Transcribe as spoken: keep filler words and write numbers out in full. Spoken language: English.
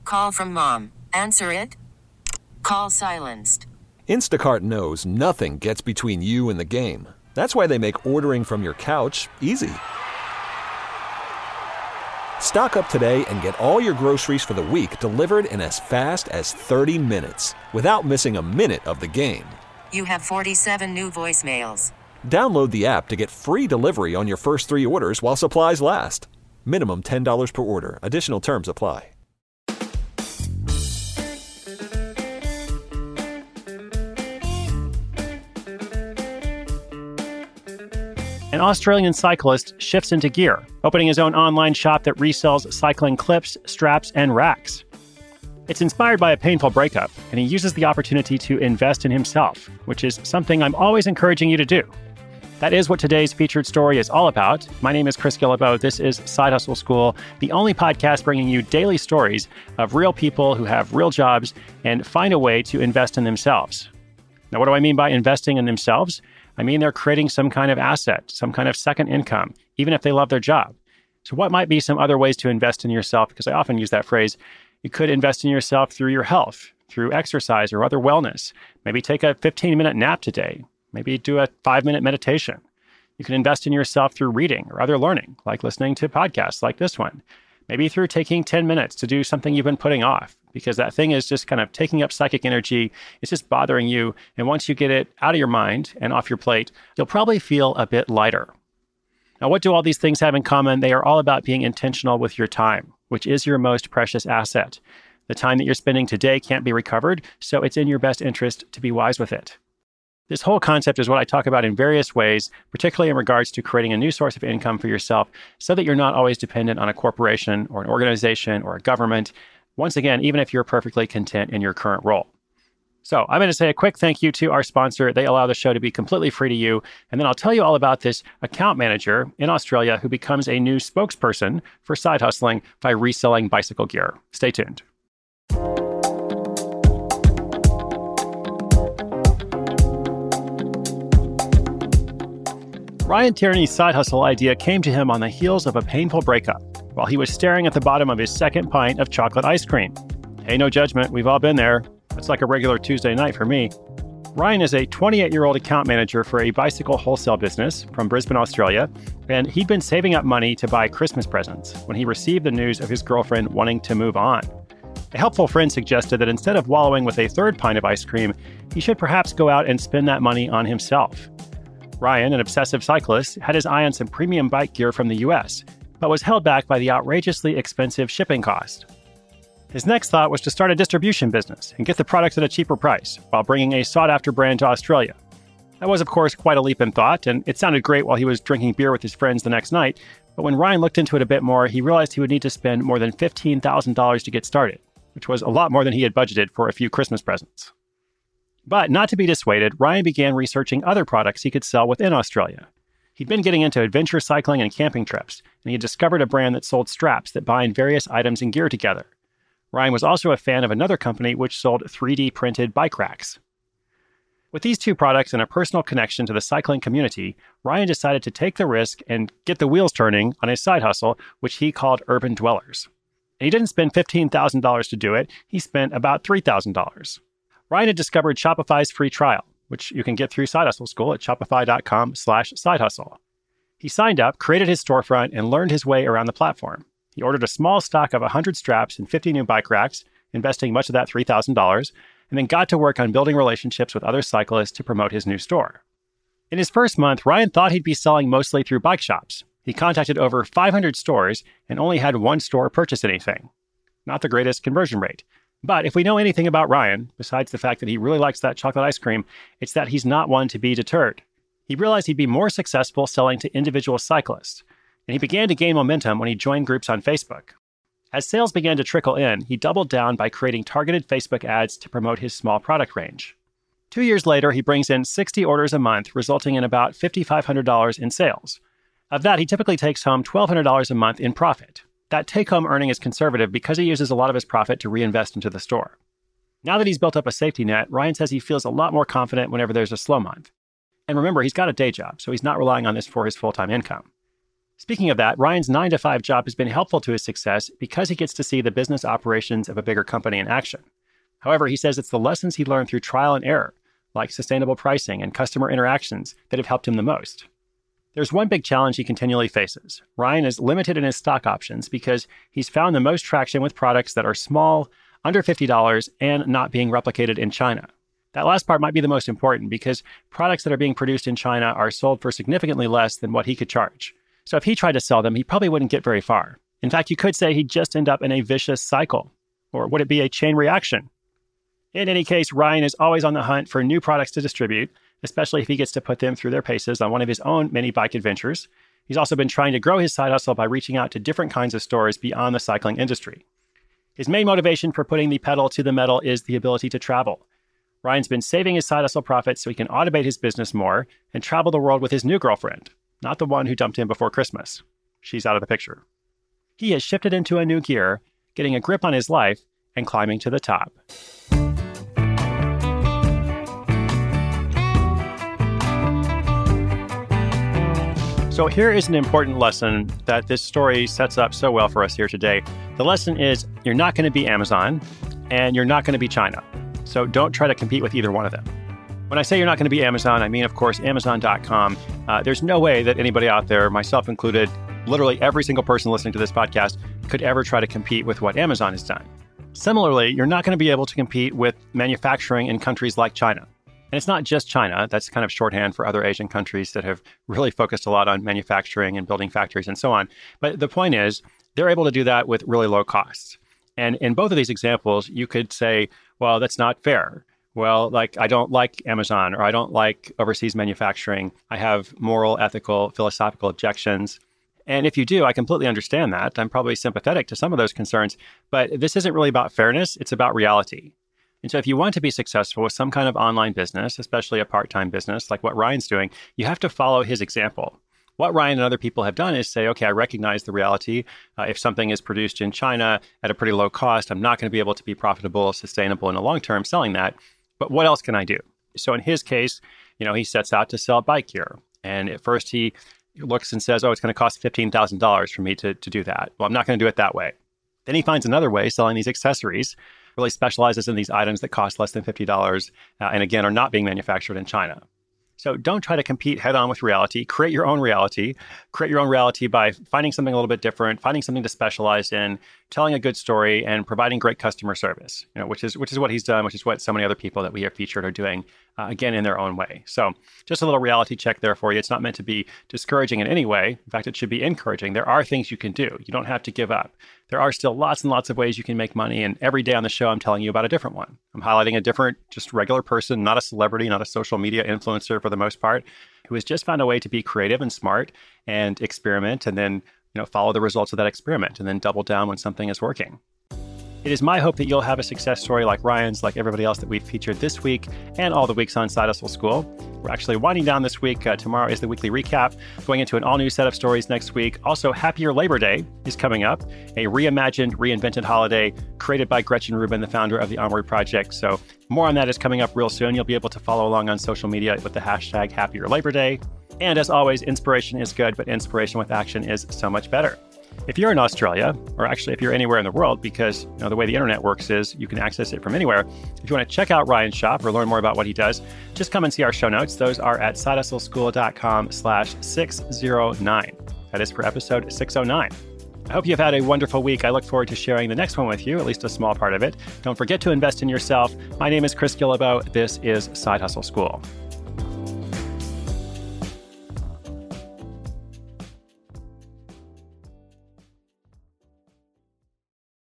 Call from mom. Answer it. Call silenced. Instacart knows nothing gets between you and the game. That's why they make ordering from your couch easy. Stock up today and get all your groceries for the week delivered in as fast as thirty minutes without missing a minute of the game. You have forty-seven new voicemails. Download the app to get free delivery on your first three orders while supplies last. Minimum ten dollars per order. Additional terms apply. An Australian cyclist shifts into gear, opening his own online shop that resells cycling clips, straps, and racks. It's inspired by a painful breakup, and he uses the opportunity to invest in himself, which is something I'm always encouraging you to do. That is what today's featured story is all about. My name is Chris Guillebeau. This is Side Hustle School, the only podcast bringing you daily stories of real people who have real jobs and find a way to invest in themselves. Now, what do I mean by investing in themselves? I mean they're creating some kind of asset, some kind of second income, even if they love their job. So what might be some other ways to invest in yourself? Because I often use that phrase. You could invest in yourself through your health, through exercise or other wellness. Maybe take a fifteen-minute nap today. Maybe do a five-minute meditation. You can invest in yourself through reading or other learning, like listening to podcasts like this one. Maybe through taking ten minutes to do something you've been putting off, because that thing is just kind of taking up psychic energy. It's just bothering you. And once you get it out of your mind and off your plate, you'll probably feel a bit lighter. Now, what do all these things have in common? They are all about being intentional with your time, which is your most precious asset. The time that you're spending today can't be recovered, so it's in your best interest to be wise with it. This whole concept is what I talk about in various ways, particularly in regards to creating a new source of income for yourself so that you're not always dependent on a corporation or an organization or a government. Once again, even if you're perfectly content in your current role. So I'm going to say a quick thank you to our sponsor. They allow the show to be completely free to you. And then I'll tell you all about this account manager in Australia who becomes a new spokesperson for side hustling by reselling bicycle gear. Stay tuned. Ryan Tierney's side hustle idea came to him on the heels of a painful breakup while he was staring at the bottom of his second pint of chocolate ice cream. Hey, no judgment. We've all been there. It's like a regular Tuesday night for me. Ryan is a twenty-eight-year-old account manager for a bicycle wholesale business from Brisbane, Australia, and he'd been saving up money to buy Christmas presents when he received the news of his girlfriend wanting to move on. A helpful friend suggested that instead of wallowing with a third pint of ice cream, he should perhaps go out and spend that money on himself. Ryan, an obsessive cyclist, had his eye on some premium bike gear from the U S, but was held back by the outrageously expensive shipping cost. His next thought was to start a distribution business and get the products at a cheaper price while bringing a sought-after brand to Australia. That was, of course, quite a leap in thought, and it sounded great while he was drinking beer with his friends the next night, but when Ryan looked into it a bit more, he realized he would need to spend more than fifteen thousand dollars to get started, which was a lot more than he had budgeted for a few Christmas presents. But not to be dissuaded, Ryan began researching other products he could sell within Australia. He'd been getting into adventure cycling and camping trips, and he had discovered a brand that sold straps that bind various items and gear together. Ryan was also a fan of another company which sold three D printed bike racks. With these two products and a personal connection to the cycling community, Ryan decided to take the risk and get the wheels turning on his side hustle, which he called Urban Dwellers. And he didn't spend fifteen thousand dollars to do it, he spent about three thousand dollars. Ryan had discovered Shopify's free trial, which you can get through Side Hustle School at shopify.com slash side hustle. He signed up, created his storefront, and learned his way around the platform. He ordered a small stock of one hundred straps and fifty new bike racks, investing much of that three thousand dollars, and then got to work on building relationships with other cyclists to promote his new store. In his first month, Ryan thought he'd be selling mostly through bike shops. He contacted over five hundred stores and only had one store purchase anything. Not the greatest conversion rate. But if we know anything about Ryan, besides the fact that he really likes that chocolate ice cream, it's that he's not one to be deterred. He realized he'd be more successful selling to individual cyclists, and he began to gain momentum when he joined groups on Facebook. As sales began to trickle in, he doubled down by creating targeted Facebook ads to promote his small product range. Two years later, he brings in sixty orders a month, resulting in about five thousand five hundred dollars in sales. Of that, he typically takes home one thousand two hundred dollars a month in profit. That take-home earning is conservative because he uses a lot of his profit to reinvest into the store. Now that he's built up a safety net, Ryan says he feels a lot more confident whenever there's a slow month. And remember, he's got a day job, so he's not relying on this for his full-time income. Speaking of that, Ryan's nine to five job has been helpful to his success because he gets to see the business operations of a bigger company in action. However, he says it's the lessons he learned through trial and error, like sustainable pricing and customer interactions, that have helped him the most. There's one big challenge he continually faces. Ryan is limited in his stock options because he's found the most traction with products that are small, under fifty dollars, and not being replicated in China. That last part might be the most important because products that are being produced in China are sold for significantly less than what he could charge. So if he tried to sell them, he probably wouldn't get very far. In fact, you could say he'd just end up in a vicious cycle. Or would it be a chain reaction? In any case, Ryan is always on the hunt for new products to distribute, especially if he gets to put them through their paces on one of his own mini bike adventures. He's also been trying to grow his side hustle by reaching out to different kinds of stores beyond the cycling industry. His main motivation for putting the pedal to the metal is the ability to travel. Ryan's been saving his side hustle profits so he can automate his business more and travel the world with his new girlfriend, not the one who dumped him before Christmas. She's out of the picture. He has shifted into a new gear, getting a grip on his life and climbing to the top. So here is an important lesson that this story sets up so well for us here today. The lesson is you're not going to be Amazon and you're not going to be China. So don't try to compete with either one of them. When I say you're not going to be Amazon, I mean, of course, Amazon dot com. Uh, there's no way that anybody out there, myself included, literally every single person listening to this podcast, could ever try to compete with what Amazon has done. Similarly, you're not going to be able to compete with manufacturing in countries like China. And it's not just China. That's kind of shorthand for other Asian countries that have really focused a lot on manufacturing and building factories and so on. But the point is, they're able to do that with really low costs. And in both of these examples, you could say, well, that's not fair. Well, like, I don't like Amazon, or I don't like overseas manufacturing. I have moral, ethical, philosophical objections. And if you do, I completely understand that. I'm probably sympathetic to some of those concerns. But this isn't really about fairness. It's about reality. And so if you want to be successful with some kind of online business, especially a part-time business like what Ryan's doing, you have to follow his example. What Ryan and other people have done is say, okay, I recognize the reality. Uh, if something is produced in China at a pretty low cost, I'm not going to be able to be profitable, sustainable in the long term selling that. But what else can I do? So in his case, you know, he sets out to sell bike gear. And at first he looks and says, oh, it's going to cost fifteen thousand dollars for me to, to do that. Well, I'm not going to do it that way. Then he finds another way, selling these accessories, really specializes in these items that cost less than fifty dollars uh, and again, are not being manufactured in China. So don't try to compete head on with reality. Create your own reality. Create your own reality by finding something a little bit different, finding something to specialize in, telling a good story, and providing great customer service, you know, which is which is what he's done, which is what so many other people that we have featured are doing, uh, again, in their own way. So just a little reality check there for you. It's not meant to be discouraging in any way. In fact, it should be encouraging. There are things you can do. You don't have to give up. There are still lots and lots of ways you can make money. And every day on the show, I'm telling you about a different one. I'm highlighting a different, just regular person, not a celebrity, not a social media influencer for the most part, who has just found a way to be creative and smart and experiment and then, you know, follow the results of that experiment and then double down when something is working. It is my hope that you'll have a success story like Ryan's, like everybody else that we've featured this week and all the weeks on Side Hustle School. We're actually winding down this week. Uh, tomorrow is the weekly recap, going into an all-new set of stories next week. Also, Happier Labor Day is coming up, a reimagined, reinvented holiday created by Gretchen Rubin, the founder of the Onward Project. So more on that is coming up real soon. You'll be able to follow along on social media with the hashtag Happier Labor Day. And as always, inspiration is good, but inspiration with action is so much better. If you're in Australia, or actually if you're anywhere in the world, because you know, the way the internet works is you can access it from anywhere. If you want to check out Ryan's shop or learn more about what he does, just come and see our show notes. Those are at sidehustleschool.com slash 609. That is for episode six oh nine. I hope you've had a wonderful week. I look forward to sharing the next one with you, at least a small part of it. Don't forget to invest in yourself. My name is Chris Guillebeau. This is Side Hustle School.